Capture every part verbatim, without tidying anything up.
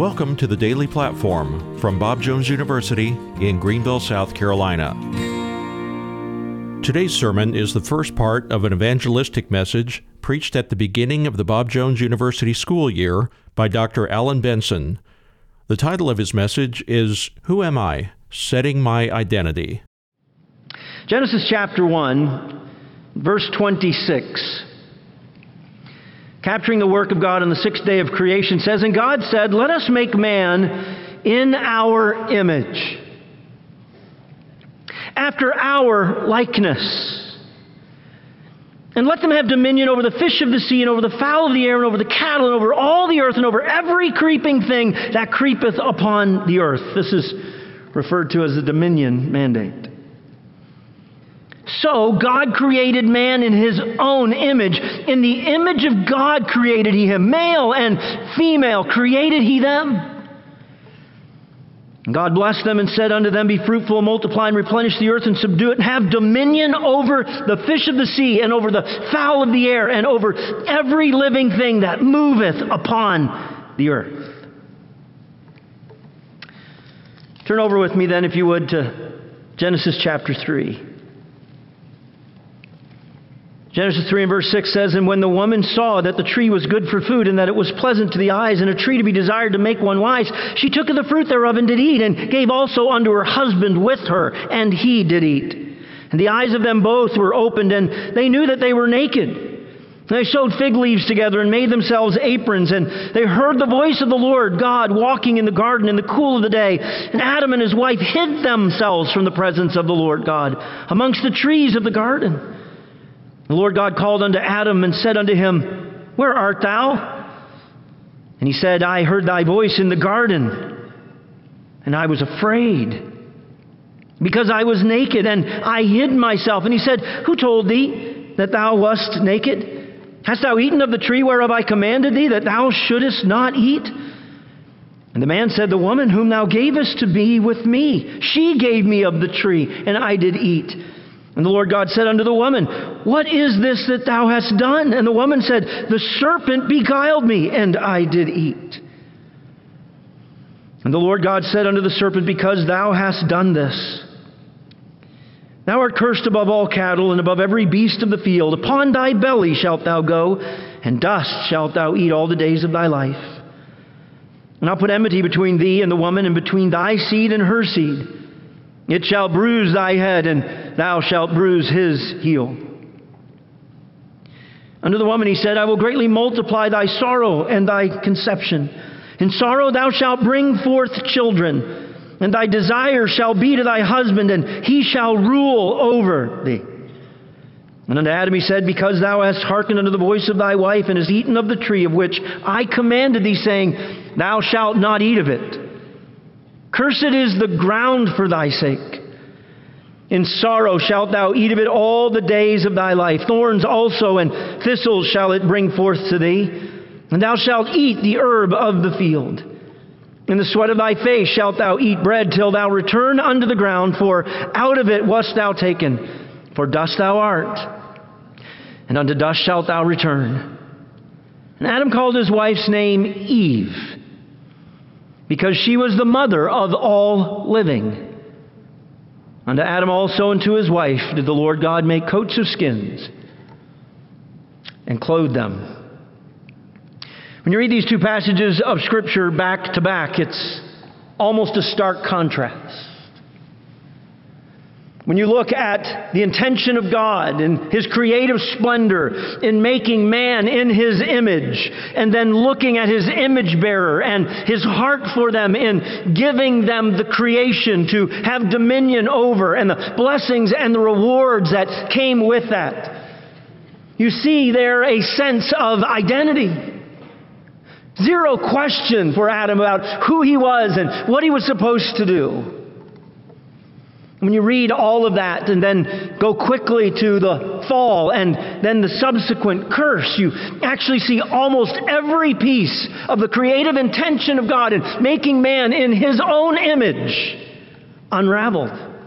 Welcome to the Daily Platform from Bob Jones University in Greenville, South Carolina. Today's sermon is the first part of an evangelistic message preached at the beginning of the Bob Jones University school year by Doctor Alan Benson. The title of his message is, Who Am I? Setting My Identity. Genesis chapter one, verse twenty-six. Capturing the work of God on the sixth day of creation says, And God said, Let us make man in our image, after our likeness, and let them have dominion over the fish of the sea, and over the fowl of the air, and over the cattle, and over all the earth, and over every creeping thing that creepeth upon the earth. This is referred to as the dominion mandate. So God created man in His own image. In the image of God created He him. Male and female created He them. And God blessed them and said unto them, Be fruitful and multiply and replenish the earth and subdue it, and have dominion over the fish of the sea, and over the fowl of the air, and over every living thing that moveth upon the earth. Turn over with me then, if you would, to Genesis chapter three. Genesis three and verse six says, And when the woman saw that the tree was good for food, and that it was pleasant to the eyes, and a tree to be desired to make one wise, she took of the fruit thereof and did eat, and gave also unto her husband with her, and he did eat. And the eyes of them both were opened, and they knew that they were naked. And they sewed fig leaves together and made themselves aprons, and they heard the voice of the Lord God walking in the garden in the cool of the day. And Adam and his wife hid themselves from the presence of the Lord God amongst the trees of the garden. The Lord God called unto Adam and said unto him, Where art thou? And he said, I heard thy voice in the garden, and I was afraid, because I was naked, and I hid myself. And he said, Who told thee that thou wast naked? Hast thou eaten of the tree whereof I commanded thee, that thou shouldest not eat? And the man said, The woman whom thou gavest to be with me, she gave me of the tree, and I did eat. And the Lord God said unto the woman, What is this that thou hast done? And the woman said, The serpent beguiled me, and I did eat. And the Lord God said unto the serpent, Because thou hast done this, thou art cursed above all cattle, and above every beast of the field. Upon thy belly shalt thou go, and dust shalt thou eat all the days of thy life. And I'll put enmity between thee and the woman, and between thy seed and her seed. It shall bruise thy head, and thou shalt bruise his heel. Unto the woman he said, I will greatly multiply thy sorrow and thy conception. In sorrow thou shalt bring forth children, and thy desire shall be to thy husband, and he shall rule over thee. And unto Adam he said, Because thou hast hearkened unto the voice of thy wife, and hast eaten of the tree of which I commanded thee, saying, Thou shalt not eat of it. Cursed is the ground for thy sake. In sorrow shalt thou eat of it all the days of thy life. Thorns also and thistles shall it bring forth to thee. And thou shalt eat the herb of the field. In the sweat of thy face shalt thou eat bread till thou return unto the ground, for out of it wast thou taken. For dust thou art, and unto dust shalt thou return. And Adam called his wife's name Eve, because she was the mother of all living. Unto Adam also and to his wife did the Lord God make coats of skins and clothe them. When you read these two passages of Scripture back to back, it's almost a stark contrast. When you look at the intention of God and His creative splendor in making man in His image, and then looking at His image bearer and His heart for them in giving them the creation to have dominion over, and the blessings and the rewards that came with that, you see there a sense of identity. Zero question for Adam about who he was and what he was supposed to do. When you read all of that and then go quickly to the fall and then the subsequent curse, you actually see almost every piece of the creative intention of God in making man in His own image unraveled.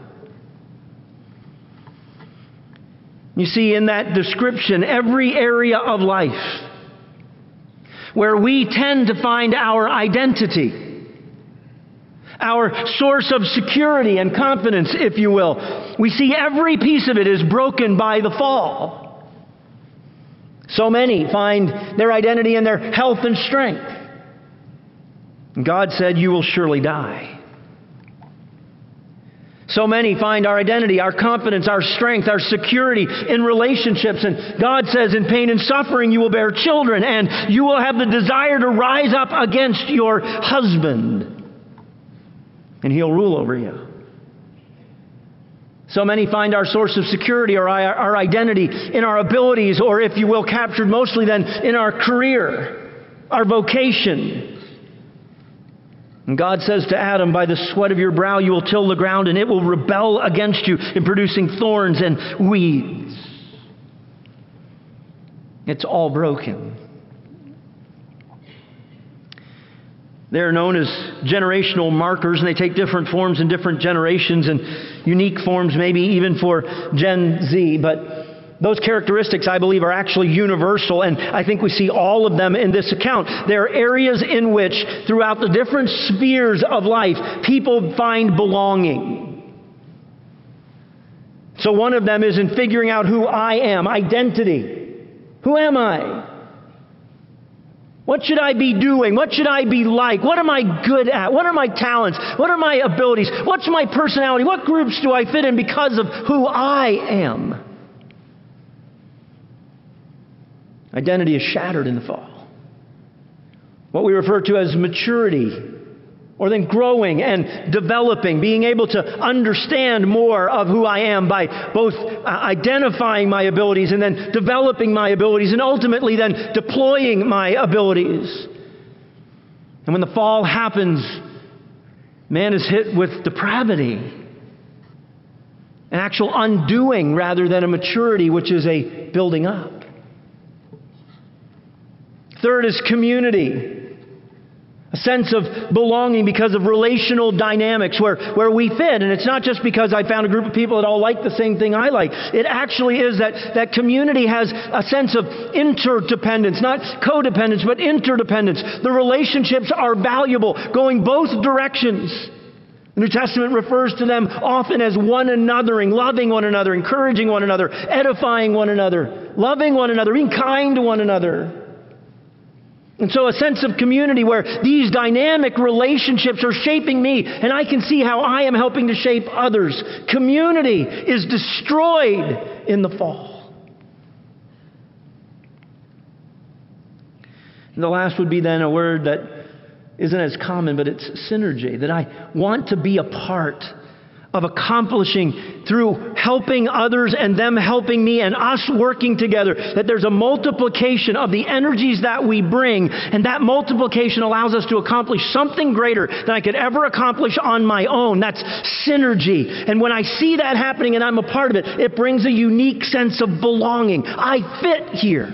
You see in that description every area of life where we tend to find our identity. our source of security and confidence, if you will. We see every piece of it is broken by the fall. So many find their identity in their health and strength. And God said, "You will surely die." So many find our identity, our confidence, our strength, our security in relationships. And God says, "In pain and suffering you will bear children, and you will have the desire to rise up against your husband, and he'll rule over you." So many find our source of security or our, our identity in our abilities, or if you will, captured mostly then in our career, our vocation. And God says to Adam, "By the sweat of your brow you will till the ground, and it will rebel against you in producing thorns and weeds." It's all broken. They're known as generational markers, and they take different forms in different generations and unique forms maybe even for Gen Z. But those characteristics, I believe, are actually universal, and I think we see all of them in this account. There are areas in which, throughout the different spheres of life, people find belonging. So one of them is in figuring out who I am, identity. Who am I? What should I be doing? What should I be like? What am I good at? What are my talents? What are my abilities? What's my personality? What groups do I fit in because of who I am? Identity is shattered in the fall. What we refer to as maturity, or then growing and developing, being able to understand more of who I am by both identifying my abilities and then developing my abilities and ultimately then deploying my abilities. And when the fall happens, man is hit with depravity, an actual undoing rather than a maturity, which is a building up. Third is community. A sense of belonging because of relational dynamics where, where we fit. And it's not just because I found a group of people that all like the same thing I like. It actually is that, that community has a sense of interdependence, not codependence, but interdependence. The relationships are valuable, going both directions. The New Testament refers to them often as one anothering, loving one another, encouraging one another, edifying one another, loving one another, being kind to one another. And so a sense of community where these dynamic relationships are shaping me, and I can see how I am helping to shape others. Community is destroyed in the fall. And the last would be then a word that isn't as common, but it's synergy. That I want to be a part of accomplishing through helping others and them helping me and us working together. That there's a multiplication of the energies that we bring, and that multiplication allows us to accomplish something greater than I could ever accomplish on my own. That's synergy. And when I see that happening and I'm a part of it, it brings a unique sense of belonging. I fit here.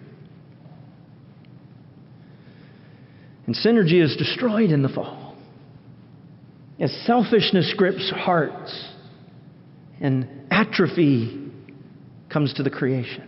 And synergy is destroyed in the fall, as selfishness grips hearts and atrophy comes to the creation.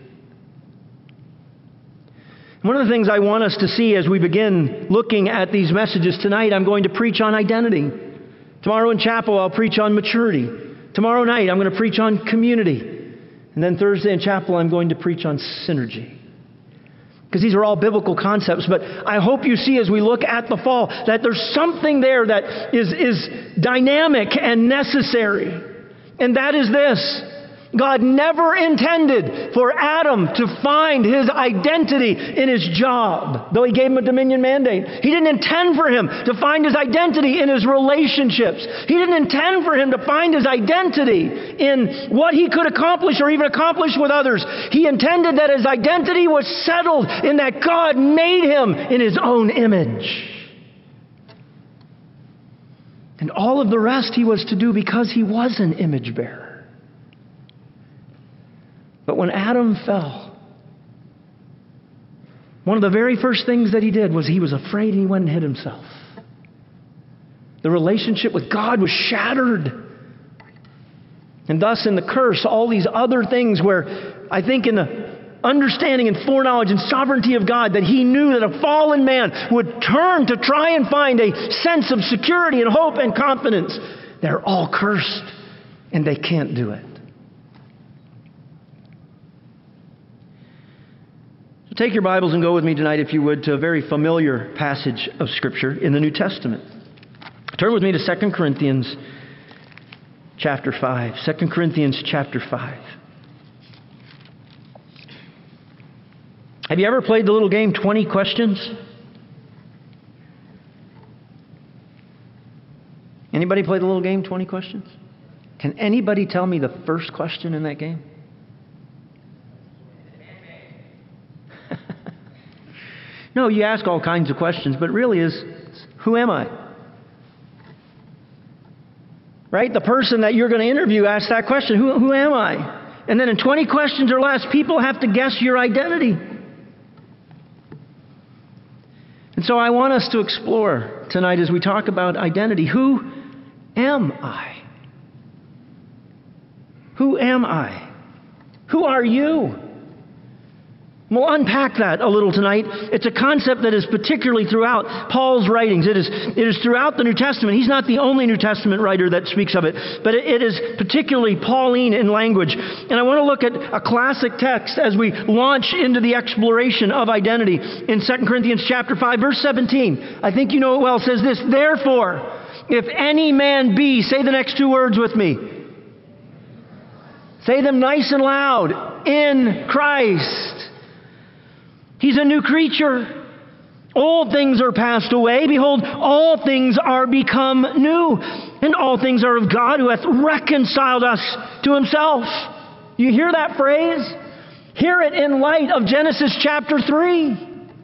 One of the things I want us to see as we begin looking at these messages tonight, I'm going to preach on identity. Tomorrow in chapel, I'll preach on maturity. Tomorrow night, I'm going to preach on community. And then Thursday in chapel, I'm going to preach on synergy. Because these are all biblical concepts. But I hope you see as we look at the fall that there's something there that is, is dynamic and necessary. And that is this. God never intended for Adam to find his identity in his job, though he gave him a dominion mandate. He didn't intend for him to find his identity in his relationships. He didn't intend for him to find his identity in what he could accomplish or even accomplish with others. He intended that his identity was settled in that God made him in his own image. And all of the rest he was to do because he was an image bearer. But when Adam fell, one of the very first things that he did was he was afraid and he went and hid himself. The relationship with God was shattered. And thus in the curse, all these other things where I think in the understanding and foreknowledge and sovereignty of God, that he knew that a fallen man would turn to try and find a sense of security and hope and confidence. They're all cursed, and they can't do it. So take your Bibles and go with me tonight, if you would, to a very familiar passage of Scripture in the New Testament. Turn with me to Second Corinthians chapter five. Second Corinthians chapter five. Have you ever played the little game twenty questions? Anybody play the little game twenty questions? Can anybody tell me the first question in that game? No, you ask all kinds of questions, but really is, who am I? Right? The person that you're going to interview asks that question, who, who am I? And then in twenty questions or less, people have to guess your identity. And so I want us to explore tonight as we talk about identity. Who am I? Who am I? Who are you? We'll unpack that a little tonight. It's a concept that is particularly throughout Paul's writings. It is, it is throughout the New Testament. He's not the only New Testament writer that speaks of it, but it, it is particularly Pauline in language. And I want to look at a classic text as we launch into the exploration of identity in Second Corinthians chapter five, verse seventeen. I think you know it well. It says this, therefore, if any man be, say the next two words with me. Say them nice and loud. In Christ. He's a new creature. Old things are passed away. Behold, all things are become new. And all things are of God, who hath reconciled us to himself. You hear that phrase? Hear it in light of Genesis chapter three.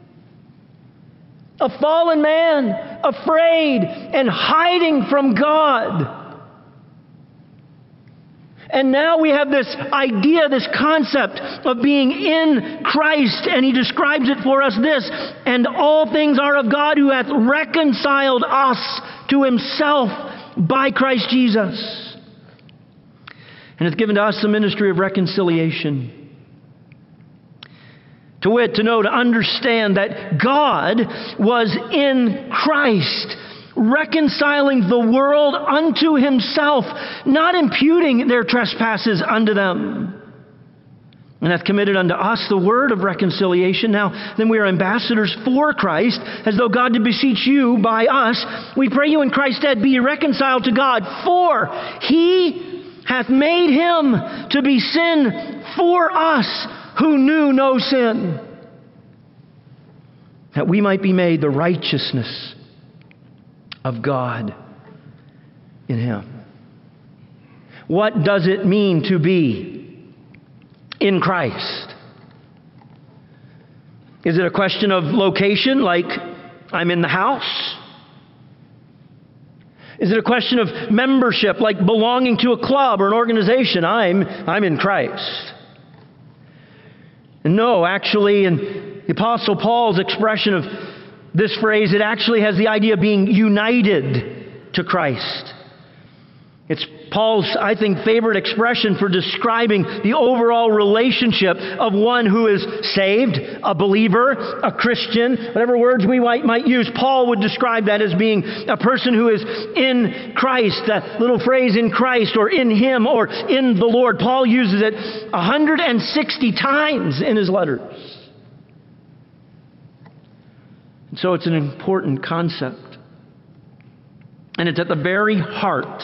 A fallen man, afraid and hiding from God. And now we have this idea, this concept of being in Christ. And he describes it for us this, and all things are of God, who hath reconciled us to himself by Christ Jesus. And hath given to us the ministry of reconciliation. To wit, to know, to understand that God was in Christ, reconciling the world unto himself, not imputing their trespasses unto them. And hath committed unto us the word of reconciliation. Now, then we are ambassadors for Christ, as though God did beseech you by us. We pray you in Christ's stead, be ye reconciled to God, for he hath made him to be sin for us, who knew no sin, that we might be made the righteousness of God in him. What does it mean to be in Christ? Is it a question of location, like I'm in the house? Is it a question of membership, like belonging to a club or an organization? I'm, I'm in Christ. And no, actually, in the Apostle Paul's expression of this phrase, it actually has the idea of being united to Christ. It's Paul's, I think, favorite expression for describing the overall relationship of one who is saved, a believer, a Christian, whatever words we might, might use. Paul would describe that as being a person who is in Christ, that little phrase, in Christ, or in him, or in the Lord. Paul uses it one hundred sixty times in his letters. And so it's an important concept. And it's at the very heart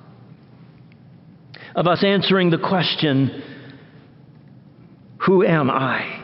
of us answering the question, who am I?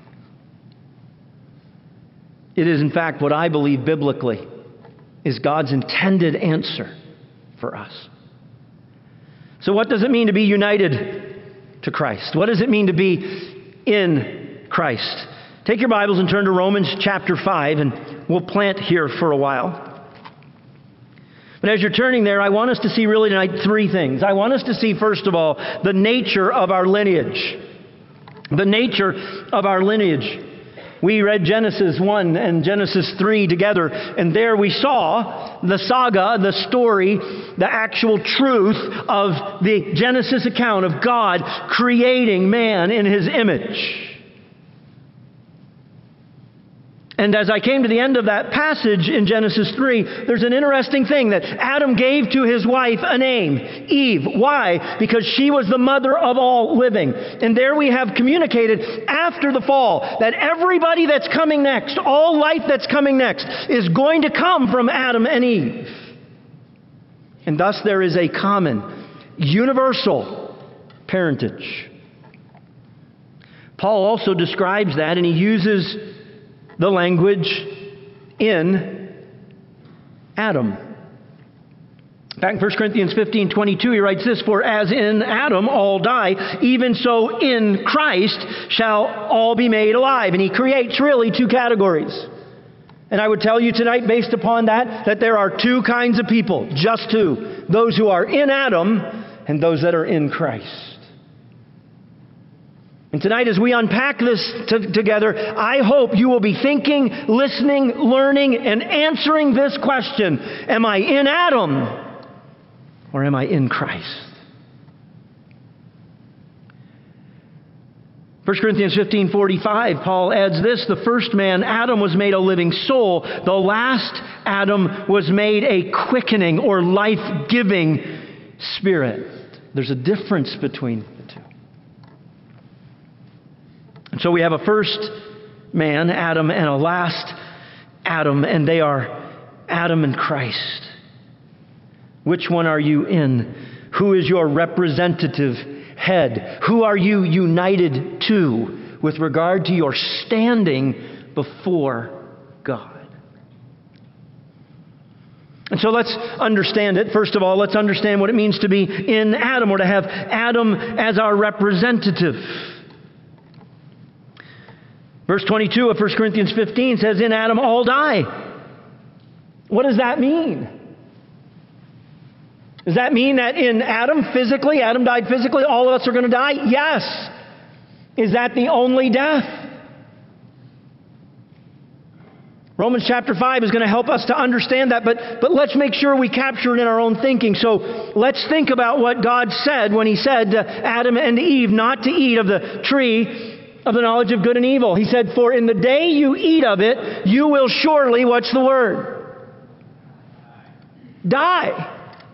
It is, in fact, what I believe biblically is God's intended answer for us. So what does it mean to be united to Christ? What does it mean to be in Christ? Take your Bibles and turn to Romans chapter five, and we'll plant here for a while. But as you're turning there, I want us to see really tonight three things. I want us to see, first of all, the nature of our lineage. The nature of our lineage. We read Genesis one and Genesis three together, and there we saw the saga, the story, the actual truth of the Genesis account of God creating man in his image. And as I came to the end of that passage in Genesis three, there's an interesting thing that Adam gave to his wife a name, Eve. Why? Because she was the mother of all living. And there we have communicated after the fall that everybody that's coming next, all life that's coming next, is going to come from Adam and Eve. And thus there is a common, universal parentage. Paul also describes that, and he uses the language in Adam. In fact, in First Corinthians fifteen twenty-two, he writes this, "For as in Adam all die, even so in Christ shall all be made alive." And he creates really two categories. And I would tell you tonight, based upon that, that there are two kinds of people, just two. Those who are in Adam and those that are in Christ. And tonight, as we unpack this t- together, I hope you will be thinking, listening, learning, and answering this question. Am I in Adam or am I in Christ? First Corinthians fifteen forty-five, Paul adds this, "The first man, Adam, was made a living soul. The last Adam was made a quickening or life-giving spirit." There's a difference between the two. And so we have a first man, Adam, and a last Adam, and they are Adam and Christ. Which one are you in? Who is your representative head? Who are you united to with regard to your standing before God? And so let's understand it. First of all, let's understand what it means to be in Adam, or to have Adam as our representative. Verse twenty-two of First Corinthians fifteen says, "In Adam all die." What does that mean? Does that mean that in Adam, physically, Adam died physically, all of us are going to die? Yes. Is that the only death? Romans chapter five is going to help us to understand that, but, but let's make sure we capture it in our own thinking. So let's think about what God said when He said to Adam and Eve not to eat of the tree of the knowledge of good and evil. He said, "For in the day you eat of it, you will surely," what's the word? Die.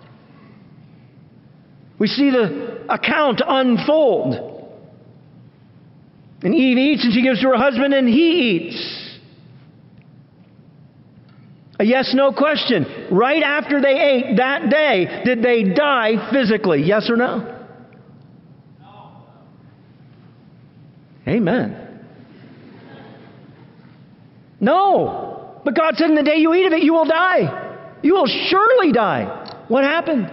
We see the account unfold. And Eve eats and she gives to her husband and he eats. A yes-no question. Right after they ate that day, did they die physically? Yes or no? No. Amen. No. But God said in the day you eat of it, you will die. You will surely die. What happened?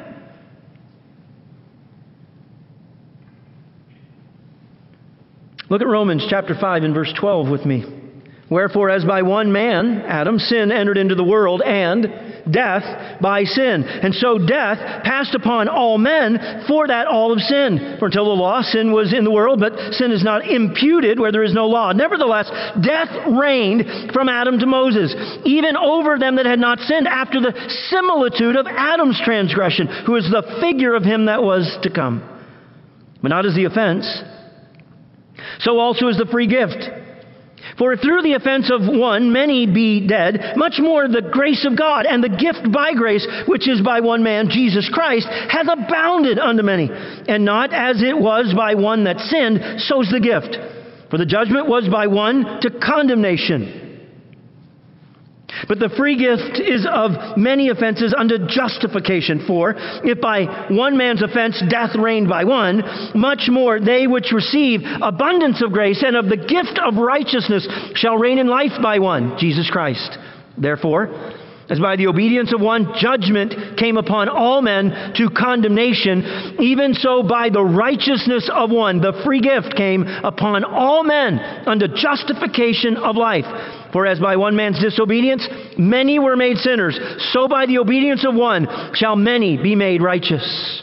Look at Romans chapter five and verse twelve with me. "Wherefore, as by one man, Adam, sin entered into the world, and death by sin. And so death passed upon all men, for that all have sinned. For until the law, sin was in the world, but sin is not imputed where there is no law. Nevertheless, death reigned from Adam to Moses, even over them that had not sinned, after the similitude of Adam's transgression, who is the figure of him that was to come. But not as the offense, so also is the free gift. For if through the offense of one many be dead, much more the grace of God and the gift by grace, which is by one man, Jesus Christ, hath abounded unto many. And not as it was by one that sinned, so is the gift. For the judgment was by one to condemnation. But the free gift is of many offenses unto justification. For if by one man's offense death reigned by one, much more they which receive abundance of grace and of the gift of righteousness shall reign in life by one, Jesus Christ. Therefore, as by the obedience of one judgment came upon all men to condemnation, even so by the righteousness of one the free gift came upon all men unto justification of life. For as by one man's disobedience many were made sinners, so by the obedience of one shall many be made righteous.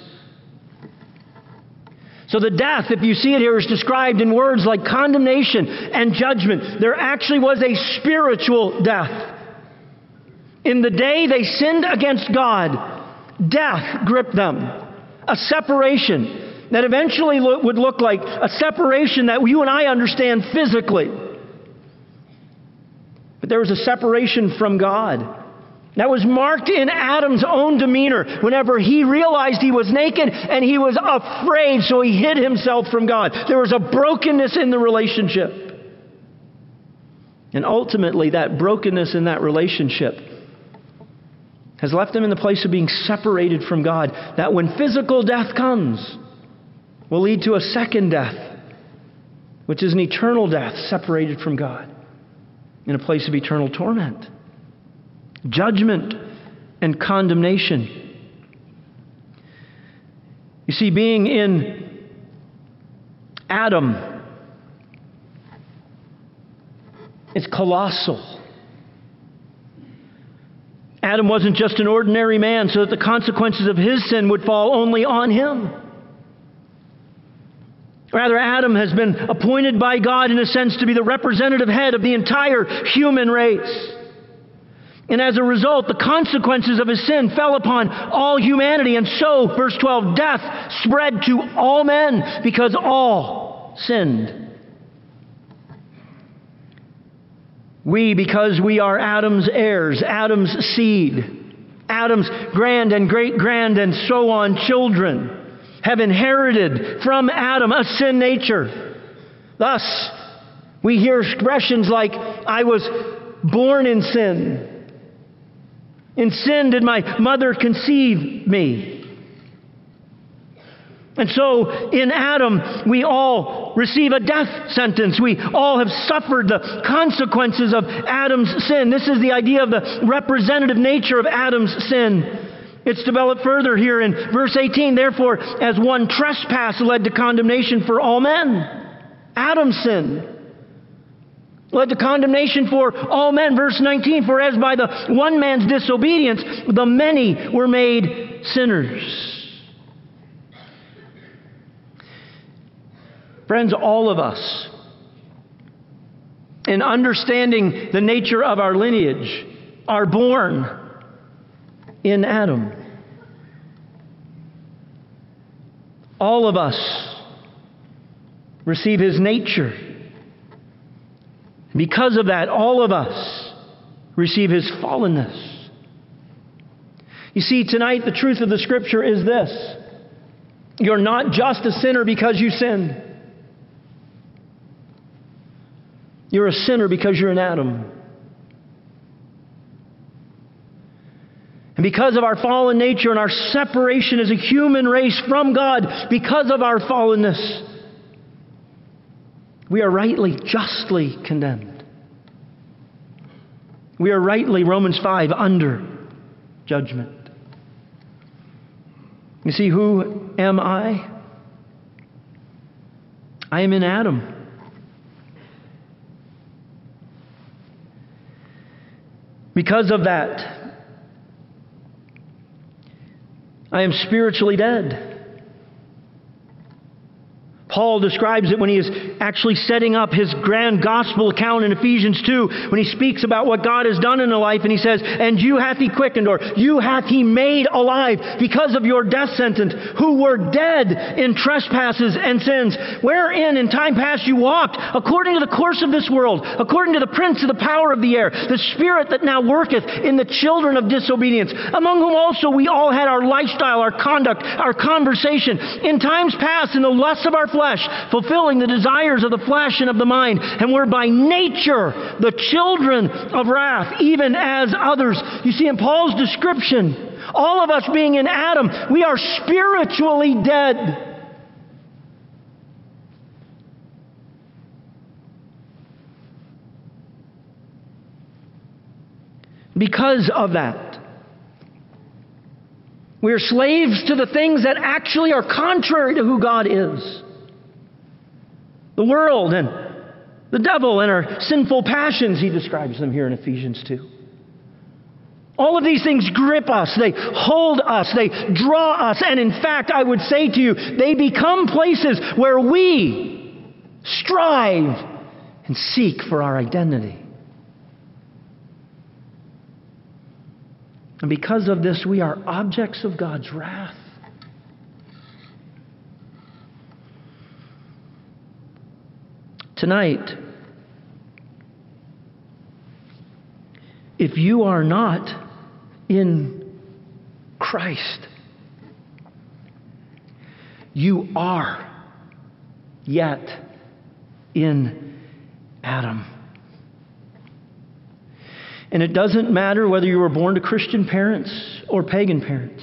So the death, if you see it here, is described in words like condemnation and judgment. There actually was a spiritual death. In the day they sinned against God, death gripped them. A separation that eventually lo- would look like a separation that you and I understand physically. But there was a separation from God that was marked in Adam's own demeanor whenever he realized he was naked and he was afraid, so he hid himself from God. There was a brokenness in the relationship. And ultimately, that brokenness in that relationship has left him in the place of being separated from God, that when physical death comes, will lead to a second death, which is an eternal death separated from God, in a place of eternal torment, judgment, and condemnation. You see, being in Adam is colossal. Adam wasn't just an ordinary man so that the consequences of his sin would fall only on him. Rather, Adam has been appointed by God, in a sense, to be the representative head of the entire human race. And as a result, the consequences of his sin fell upon all humanity. And so, verse twelve, death spread to all men because all sinned. We, because we are Adam's heirs, Adam's seed, Adam's grand and great-grand and so on children, have inherited from Adam a sin nature. Thus, we hear expressions like, I was born in sin. In sin did my mother conceive me. And so, in Adam, we all receive a death sentence. We all have suffered the consequences of Adam's sin. This is the idea of the representative nature of Adam's sin. It's developed further here in verse eighteen. Therefore, as one trespass led to condemnation for all men, Adam's sin led to condemnation for all men. Verse nineteen, for as by the one man's disobedience, the many were made sinners. Friends, all of us, in understanding the nature of our lineage, are born in Adam. All of us receive his nature. Because of that, all of us receive his fallenness. You see, tonight the truth of the Scripture is this: you're not just a sinner because you sinned. You're a sinner because you're an Adam. And because of our fallen nature and our separation as a human race from God, because of our fallenness, we are rightly, justly condemned. We are rightly, Romans five, under judgment. You see, who am I? I am in Adam. Because of that, I am spiritually dead. Paul describes it when he is actually setting up his grand gospel account in Ephesians two, when he speaks about what God has done in a life, and he says, and you hath he quickened, or you hath he made alive because of your death sentence, who were dead in trespasses and sins, wherein in time past you walked, according to the course of this world, according to the prince of the power of the air, the spirit that now worketh in the children of disobedience, among whom also we all had our lifestyle, our conduct, our conversation, in times past in the lusts of our flesh, fulfilling the desires of the flesh and of the mind, and were by nature the children of wrath, even as others. You see, in Paul's description, all of us being in Adam, we are spiritually dead. Because of that, we are slaves to the things that actually are contrary to who God is. The world and the devil and our sinful passions, he describes them here in Ephesians two. All of these things grip us, they hold us, they draw us, and in fact, I would say to you, they become places where we strive and seek for our identity. And because of this, we are objects of God's wrath. Tonight, if you are not in Christ, you are yet in Adam. And it doesn't matter whether you were born to Christian parents or pagan parents.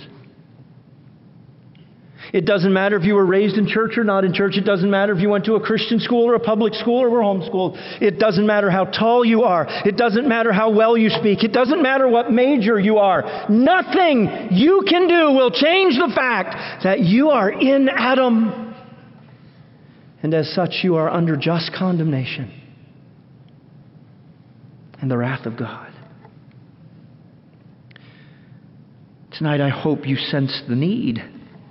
It doesn't matter if you were raised in church or not in church. It doesn't matter if you went to a Christian school or a public school or were homeschooled. It doesn't matter how tall you are. It doesn't matter how well you speak. It doesn't matter what major you are. Nothing you can do will change the fact that you are in Adam. And as such, you are under just condemnation and the wrath of God. Tonight, I hope you sense the need.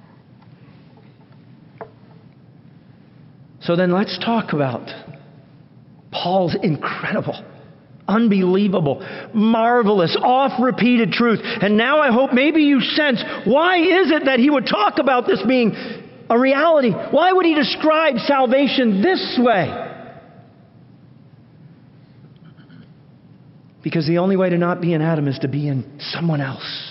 So then let's talk about Paul's incredible, unbelievable, marvelous, oft-repeated truth. And now I hope maybe you sense, why is it that he would talk about this being a reality? Why would he describe salvation this way? Because the only way to not be in Adam is to be in someone else.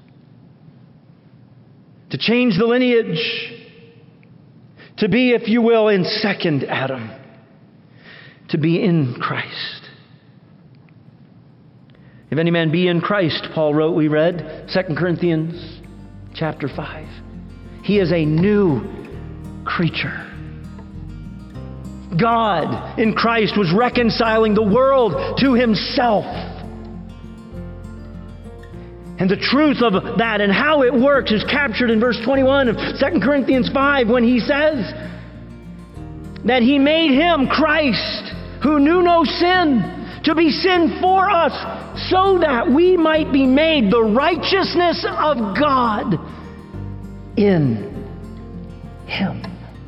To change the lineage. To be, if you will, in second Adam. To be in Christ. If any man be in Christ, Paul wrote, we read, Second Corinthians chapter five. He is a new creature. God in Christ was reconciling the world to himself. And the truth of that and how it works is captured in verse twenty-one of Second Corinthians five when he says that he made him, Christ, who knew no sin, to be sin for us, so that we might be made the righteousness of God in him.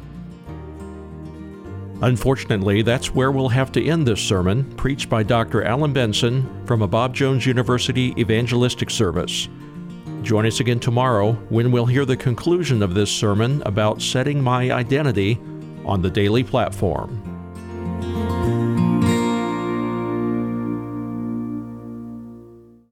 Unfortunately, that's where we'll have to end this sermon, preached by Doctor Alan Benson from a Bob Jones University evangelistic service. Join us again tomorrow when we'll hear the conclusion of this sermon about setting my identity on the daily platform.